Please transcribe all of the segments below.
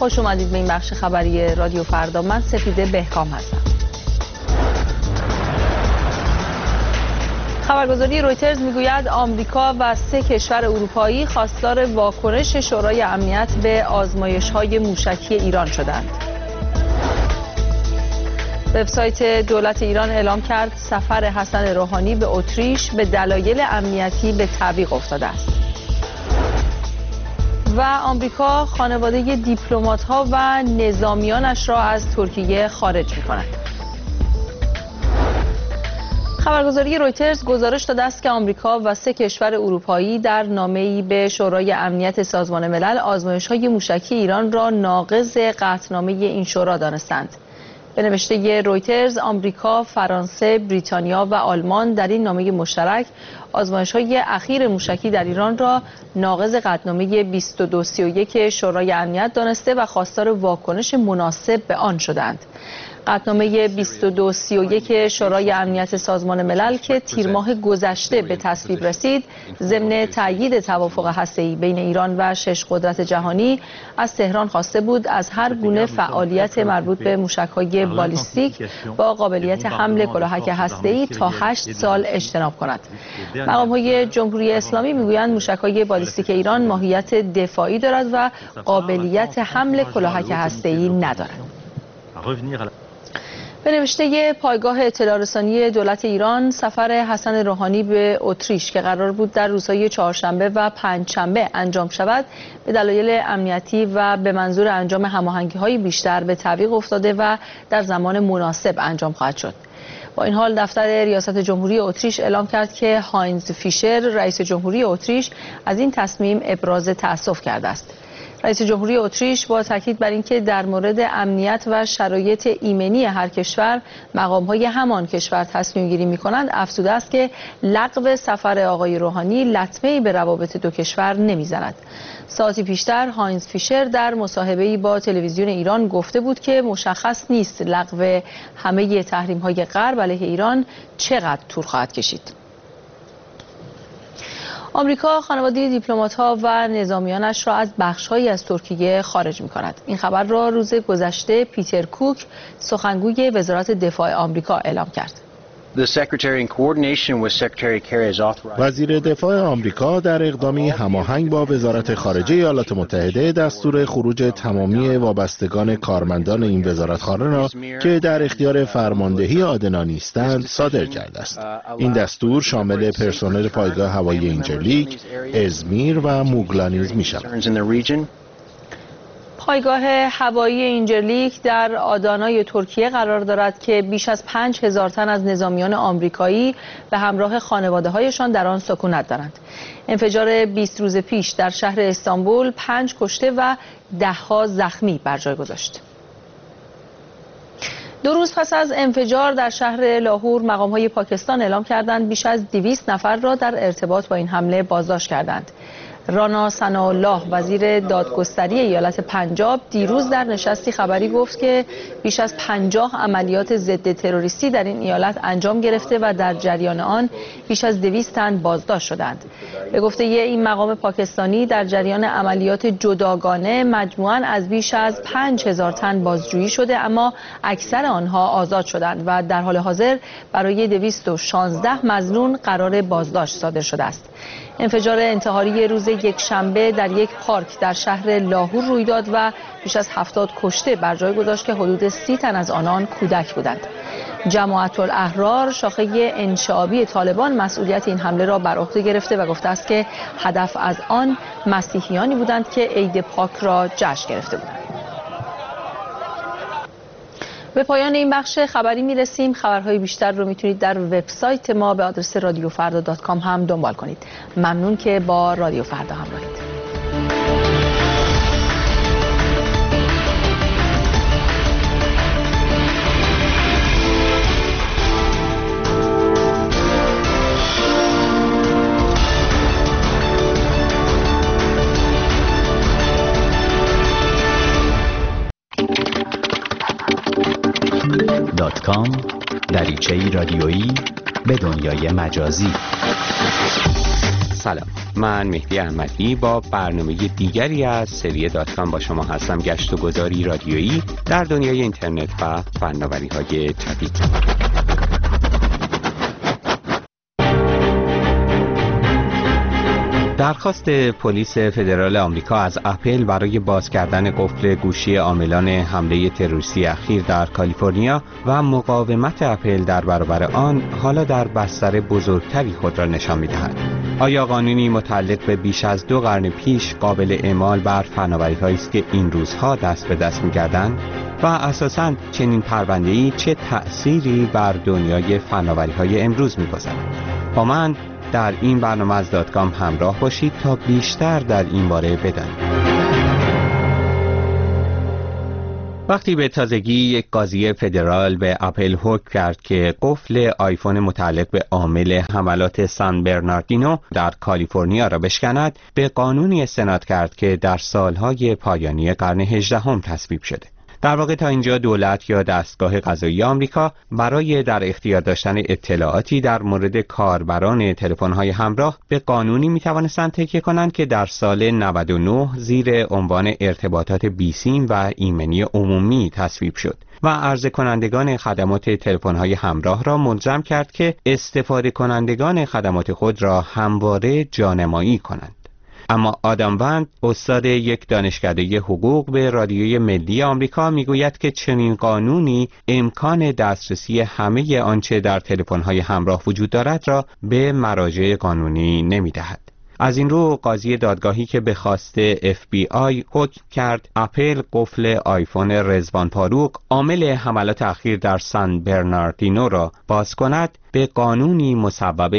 خوش اومدید به این بخش خبری رادیو فردا. من سپیده بهکام هستم. خبرگزاری رویترز میگوید آمریکا و 3 کشور اروپایی خواستار واکنش شورای امنیت به آزمایش‌های موشکی ایران شدند. وبسایت دولت ایران اعلام کرد سفر حسن روحانی به اتریش به دلایل امنیتی به تعویق افتاده است. و آمریکا خانواده دیپلمات‌ها و نظامیانش را از ترکیه خارج می‌کند. خبرگزاری رویترز گزارش داده است که آمریکا و 3 کشور اروپایی در نامه‌ای به شورای امنیت سازمان ملل آزمایش‌های موشکی ایران را ناقض قطعنامه این شورا دانستند. به نوشته رویترز، آمریکا، فرانسه، بریتانیا و آلمان در این نامه مشترک آزمایش‌های اخیر موشکی در ایران را ناقض قطعنامه 2231 شورای امنیت دانسته و خواستار واکنش مناسب به آن شدند. قطعنامه 2231 شورای امنیت سازمان ملل که تیر ماه گذشته به تصویب رسید، ضمن تأیید توافق هسته‌ای بین ایران و 6 قدرت جهانی از تهران خواسته بود از هر گونه فعالیت مربوط به موشک‌های بالیستیک با قابلیت حمل کلاهک هسته‌ای تا 8 سال اجتناب کند. مقام‌های جمهوری اسلامی میگویند موشک‌های بالیستیک ایران ماهیت دفاعی دارد و قابلیت حمل کلاهک هسته‌ای ندارد. به نوشته پایگاه اطلاع رسانی دولت ایران، سفر حسن روحانی به اتریش که قرار بود در روزهای چهارشنبه و پنجشنبه انجام شود، به دلایل امنیتی و به منظور انجام هماهنگی‌های بیشتر به تعویق افتاده و در زمان مناسب انجام خواهد شد. با این حال دفتر ریاست جمهوری اتریش اعلام کرد که هاینز فیشر، رئیس جمهوری اتریش، از این تصمیم ابراز تأسف کرده است. رئیس جمهوری اتریش با تاکید بر اینکه در مورد امنیت و شرایط ایمنی هر کشور مقام‌های همان کشور تصمیم گیری می‌کنند، افزوده است که لغو سفر آقای روحانی لطمه‌ای به روابط دو کشور نمی‌زند. ساعتی پیشتر هاینز فیشر در مصاحبه‌ای با تلویزیون ایران گفته بود که مشخص نیست لغو همه تحریم‌های غرب علیه ایران چقدر طول خواهد کشید. آمریکا خانواده دیپلمات‌ها و نظامیانش را از بخش‌هایی از ترکیه خارج می‌کند. این خبر را روز گذشته پیتر کوک، سخنگوی وزارت دفاع آمریکا، اعلام کرد. وزیر دفاع آمریکا در اقدامی هماهنگ با وزارت خارجه ایالات متحده دستور خروج تمامی وابستگان کارمندان این وزارتخانه را که در اختیار فرماندهی آدنا نیستند صادر کرده است. این دستور شامل پرسنل پایگاه هوایی اینجرلیک، ازمیر و موگلا نیز می‌شود. پایگاه هوایی اینجرلیک در آدانای ترکیه قرار دارد که بیش از 5000 تن از نظامیان آمریکایی به همراه خانواده‌هایشان در آن سکونت دارند. انفجار 20 روز پیش در شهر استانبول 5 کشته و ده‌ها زخمی بر جای گذاشت. 2 روز پس از انفجار در شهر لاهور، مقام‌های پاکستان اعلام کردند بیش از 200 نفر را در ارتباط با این حمله بازداشت کردند. رانا ثناءالله، وزیر دادگستری ایالت پنجاب، دیروز در نشستی خبری گفت که بیش از 50 عملیات ضد تروریستی در این ایالت انجام گرفته و در جریان آن بیش از 200 تن بازداشت شدند. به گفته این مقام پاکستانی، در جریان عملیات جداگانه مجموعاً از بیش از 5000 تن بازجویی شده، اما اکثر آنها آزاد شدند و در حال حاضر برای 216 مظنون قرار بازداشت صادر شده است. انفجار انتحاری روز یکشنبه در یک پارک در شهر لاهور روی داد و بیش از 70 کشته بر جای گذاشت که حدود 30 تن از آنان کودک بودند. جماعت الاحرار، شاخه انشعابی طالبان، مسئولیت این حمله را بر عهده گرفته و گفته است که هدف از آن مسیحیانی بودند که عید پاک را جشن گرفته بودند. به پایان این بخش خبری میرسیم. خبرهای بیشتر رو میتونید در وبسایت ما به آدرس radiofrda.com هم دنبال کنید. ممنون که با رادیو فردا همراهید. دریچه‌ای رادیویی به دنیای مجازی. سلام، من مهدی احمدی با برنامه دیگری از سری .com با شما هستم. گشت و گذاری رادیویی در دنیای اینترنت و فناوری‌های جدید. درخواست پلیس فدرال آمریکا از اپل برای باز کردن قفل گوشی عاملان حمله تروریستی اخیر در کالیفرنیا و مقاومت اپل در برابر آن حالا در بستر بزرگتری خود را نشان می‌دهد. آیا قانونی متعلق به بیش از 2 قرن پیش قابل اعمال بر فناوری‌هایی است که این روزها دست به دست می‌گردند؟ و اساساً چنین پرونده‌ای چه تأثیری بر دنیای فناوری‌های امروز می‌گذارد؟ با من در این برنامه از .com همراه باشید تا بیشتر در این باره بدانید. وقتی به تازگی یک قاضی فدرال به اپل حکم کرد که قفل آیفون متعلق به عامل حملات سان برناردینو در کالیفرنیا را بشکند، به قانونی استناد کرد که در سالهای پایانی قرن 18 تصویب شده. در واقع تا اینجا دولت یا دستگاه قضایی آمریکا برای در اختیار داشتن اطلاعاتی در مورد کاربران تلفن‌های همراه به قانونی می‌توانستند تکیه کنند که در سال 99 زیر عنوان ارتباطات بیسیم و ایمنی عمومی تصویب شد و عرضه کنندگان خدمات تلفن‌های همراه را ملزم کرد که استفاده کنندگان خدمات خود را همواره جانمایی کنند. اما آدم وند، استاد یک دانشکده حقوق به رادیوی ملی آمریکا، میگوید که چنین قانونی امکان دسترسی همه آنچه در تلفن‌های همراه وجود دارد را به مراجع قانونی نمی‌دهد. از این رو قاضی دادگاهی که به خواست FBI حکم کرد اپل قفل آیفون رضوان فاروق عامل حملات اخیر در سان برناردینو را باز کند، به قانونی مصوب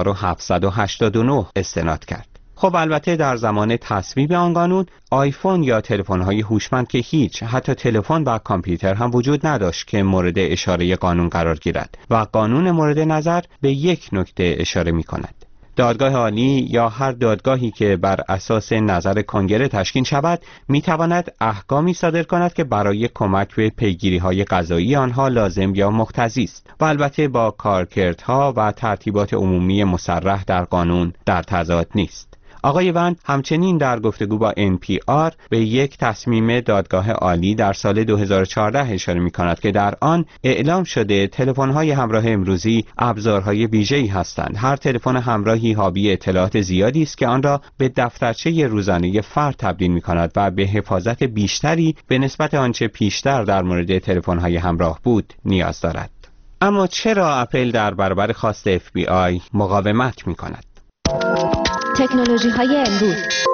1789 استناد کرد. خب البته در زمان تصویب آن قانون آیفون یا تلفن‌های هوشمند که هیچ، حتی تلفن و کامپیوتر هم وجود نداشت که مورد اشاره قانون قرار گیرد و قانون مورد نظر به یک نکته اشاره می‌کند. دادگاه عالی یا هر دادگاهی که بر اساس نظر کنگره تشکیل شود می‌تواند احکامی صادر کند که برای کمک به پیگیری‌های قضایی آنها لازم یا مقتضی است و البته با کارکردها و ترتیبات عمومی مصرح در قانون در تضاد نیست. آقای وند همچنین در گفتگو با NPR به یک تصمیم دادگاه عالی در سال 2014 اشاره می‌کند که در آن اعلام شده تلفن‌های همراه امروزی ابزارهای ویژه‌ای هستند. هر تلفن همراهی حاوی اطلاعات زیادی است که آن را به دفترچه روزانه فرد تبدیل می‌کند و به حفاظت بیشتری به نسبت آنچه پیشتر در مورد تلفن‌های همراه بود نیاز دارد. اما چرا اپل در برابر خواست FBI مقاومت می‌کند؟ تکنولوژی‌های امروز.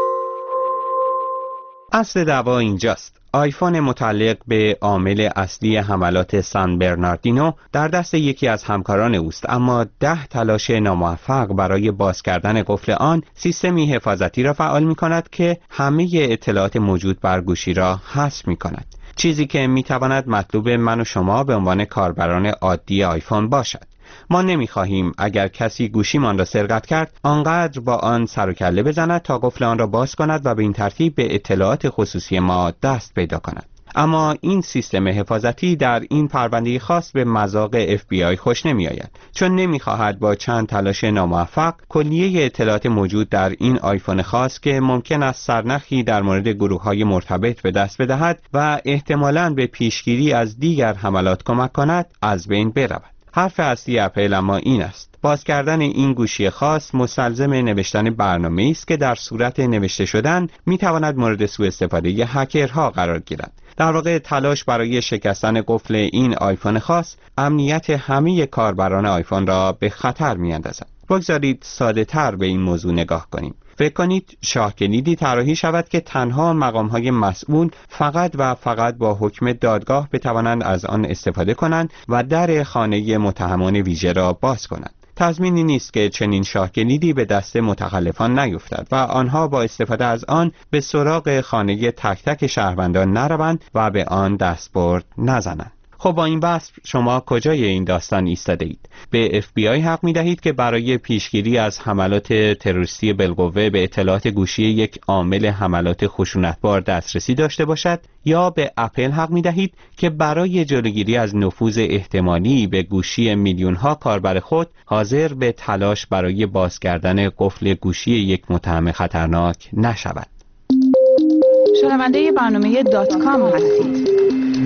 اصل دعوا اینجاست. آیفون متعلق به عامل اصلی حملات سان برناردینو در دست یکی از همکاران اوست، اما 10 تلاش ناموفق برای باز کردن قفل آن سیستمی حفاظتی را فعال می‌کند که همه اطلاعات موجود بر گوشی را حذف می‌کند. چیزی که می‌تواند مطلوب من و شما به عنوان کاربران عادی آیفون باشد. ما نمی‌خواهیم اگر کسی گوشیمان را سرقت کرد آنقدر با آن سر و کله بزند تا قفل آن را باز کند و به این ترتیب به اطلاعات خصوصی ما دست پیدا کند. اما این سیستم حفاظتی در این پرونده خاص به مذاق FBI خوش نمی‌آید، چون نمی‌خواهد با چند تلاش ناموفق کلیه اطلاعات موجود در این آیفون خاص که ممکن است سرنخی در مورد گروه‌های مرتبط به دست بدهد و احتمالاً به پیشگیری از دیگر حملات کمک کند از بین برود. حرف اصلی اپل اما این است: باز کردن این گوشی خاص مستلزم نوشتن برنامه‌ای است که در صورت نوشته شدن می‌تواند مورد سوء استفاده هکرها قرار گیرد. در واقع تلاش برای شکستن قفل این آیفون خاص امنیت همه کاربران آیفون را به خطر می‌اندازد. بگذارید ساده‌تر به این موضوع نگاه کنیم. فکر کنید شاه کلیدی طراحی شود که تنها مقام‌های مسئول فقط و فقط با حکم دادگاه بتوانند از آن استفاده کنند و در خانه متهمان ویژه را باز کنند. تضمینی نیست که چنین شاه کلیدی به دست متخلفان نیفتد و آنها با استفاده از آن به سراغ خانه تک تک شهروندان نروند و به آن دستبرد نزنند. خب با این بحث شما کجای این داستان ایستاده اید؟ به FBI حق می دهید که برای پیشگیری از حملات تروریستی بالقوه به اطلاعات گوشی یک عامل حملات خشونتبار دسترسی داشته باشد، یا به اپل حق می دهید که برای جلوگیری از نفوذ احتمالی به گوشی میلیون ها کاربر خود حاضر به تلاش برای باز کردن قفل گوشی یک متهم خطرناک نشود؟ شنونده برنامه .com هستید.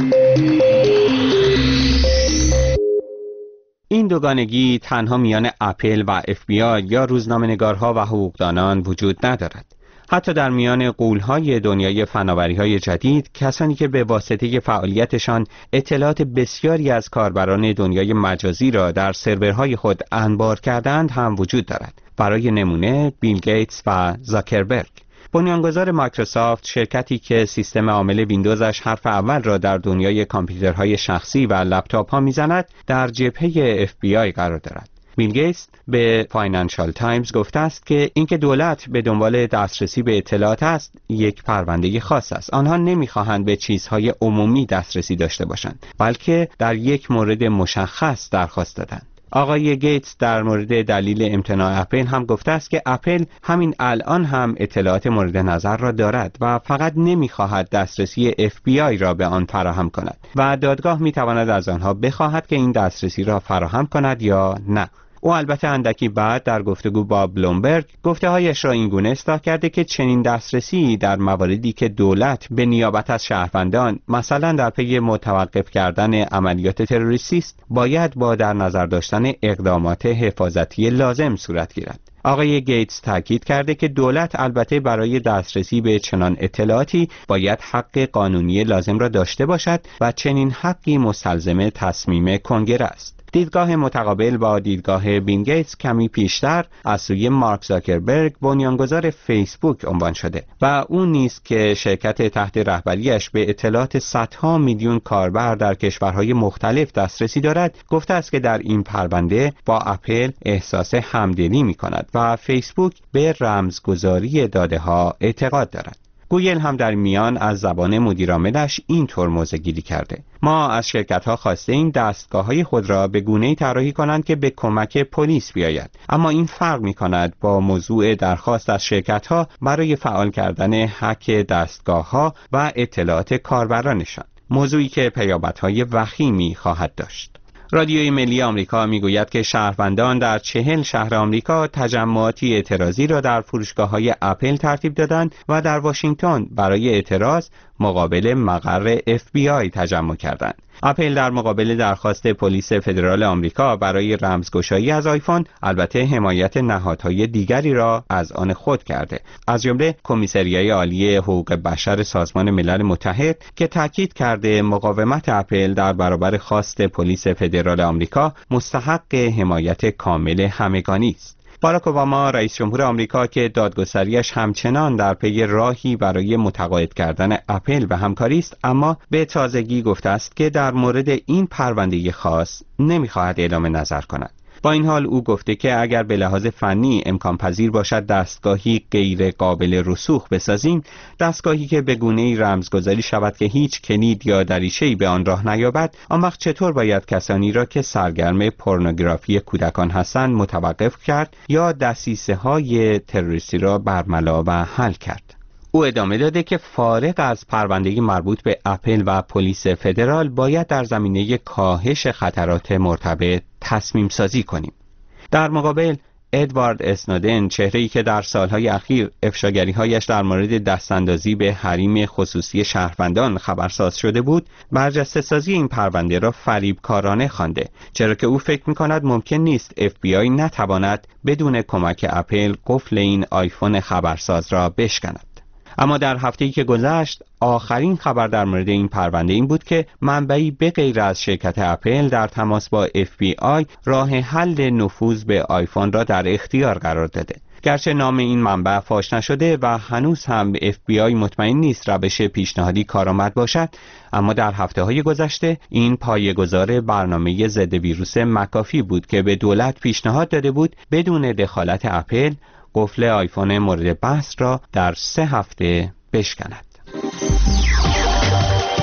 این دوگانگی تنها میان اپل و FBI یا روزنامه‌نگارها و حقوقدانان وجود ندارد. حتی در میان غول‌های دنیای فناوری‌های جدید، کسانی که به واسطه فعالیتشان اطلاعات بسیاری از کاربران دنیای مجازی را در سرورهای خود انبار کردند هم وجود دارد. برای نمونه بیل گیتس و زاکربرگ. بنیانگذار مایکروسافت، شرکتی که سیستم عامل ویندوزش حرف اول را در دنیای کامپیوترهای شخصی و لپتاپ ها میزند، در جبهه FBI قرار دارد. بیل گیتس به فاینانشال تایمز گفته است که اینکه دولت به دنبال دسترسی به اطلاعات است یک پرونده خاص است. آنها نمیخواهند به چیزهای عمومی دسترسی داشته باشند، بلکه در یک مورد مشخص درخواست دادند. آقای گیتس در مورد دلیل امتناع اپل هم گفته است که اپل همین الان هم اطلاعات مورد نظر را دارد و فقط نمیخواهد دسترسی FBI را به آن فراهم کند و دادگاه میتواند از آنها بخواهد که این دسترسی را فراهم کند یا نه. او البته اندکی بعد در گفتگو با بلومبرگ گفته‌هایش را اینگونه اصلاح کرده که چنین دسترسی در مواردی که دولت به نیابت از شهروندان، مثلا در پی متوقف کردن عملیات تروریستی است، باید با در نظر داشتن اقدامات حفاظتی لازم صورت گیرد. آقای گیتس تاکید کرده که دولت البته برای دسترسی به چنان اطلاعاتی باید حق قانونی لازم را داشته باشد و چنین حقی مستلزم تصمیم کنگره است. دیدگاه متقابل با دیدگاه بیل گیتس کمی پیشتر از سوی مارک زاکربرگ، بنیانگذار فیسبوک، عنوان شده و اون نیز که شرکت تحت رهبریش به اطلاعات صدها میلیون کاربر در کشورهای مختلف دسترسی دارد، گفته است که در این پرونده با اپل احساس همدلی می‌کند و فیسبوک به رمزگذاری داده‌ها اعتقاد دارد. گوگل هم در میان از زبان مدیرعاملش اینطور موضع‌گیری کرده: ما از شرکت‌ها خواسته این دستگاه‌های خود را به گونه‌ای طراحی کنند که به کمک پلیس بیاید، اما این فرق می‌کند با موضوع درخواست از شرکت‌ها برای فعال کردن هک دستگاه‌ها و اطلاعات کاربرانشان، موضوعی که پیامدهای وخیمی خواهد داشت. رادیوی ملی آمریکا میگوید که شهروندان در 40 شهر آمریکا تجمعاتی اعتراضی را در فروشگاه‌های اپل ترتیب دادند و در واشنگتن برای اعتراض مقابل مقر FBI تجمع کردند. اپل در مقابل درخواست پلیس فدرال آمریکا برای رمزگشایی از آیفون البته حمایت نهادهای دیگری را از آن خود کرده، از جمله کمیسریای عالی حقوق بشر سازمان ملل متحد که تاکید کرده مقاومت اپل در برابر خواست پلیس فدرال آمریکا مستحق حمایت کامل همگانی است. باراک اوباما رئیس جمهور آمریکا که دادگستریش همچنان در پی راهی برای متقاعد کردن اپل و همکاری است، اما به تازگی گفته است که در مورد این پرونده خاص نمی‌خواهد اعلام نظر کند. با این حال او گفته که اگر به لحاظ فنی امکان پذیر باشد دستگاهی غیر قابل رسوخ بسازیم، دستگاهی که به گونه‌ای رمزگذاری شود که هیچ کلید یا دریچه‌ای به آن راه نیابد، آن وقت چطور باید کسانی را که سرگرم پورنوگرافی کودکان هستند متوقف کرد یا دسیسه‌های تروریستی را برملا و حل کرد؟ او ادامه داده که فارغ از پرونده مربوط به اپل و پلیس فدرال باید در زمینه کاهش خطرات مرتبط تصمیم سازی کنیم. در مقابل ادوارد اسنودن، چهره‌ای که در سالهای اخیر افشاگری‌هایش در مورد دستاندازی به حریم خصوصی شهروندان خبرساز شده بود، برجسته‌سازی این پرونده را فریبکارانه خوانده، چرا که او فکر می‌کند ممکن نیست FBI نتواند بدون کمک اپل قفل این آیفون خبرساز را بشکند. اما در هفته‌ای که گذشت آخرین خبر در مورد این پرونده این بود که منبعی به غیر از شرکت اپل در تماس با FBI راه حل نفوذ به آیفون را در اختیار قرار داده. گرچه نام این منبع فاش نشده و هنوز هم FBI مطمئن نیست روش پیشنهادی کارآمد باشد، اما در هفته‌های گذشته این پایه‌گذار برنامه ضد ویروس مکافی بود که به دولت پیشنهاد داده بود بدون دخالت اپل قفل آیفون مورد بحث را در 3 هفته بشکند.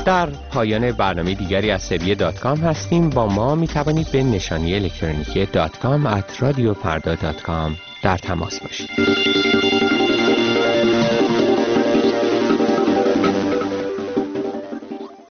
در پایان برنامه دیگری از سبیه.com هستیم. با ما می توانید به نشانی الکترونیکی .com @radiofarda.com در تماس باشید.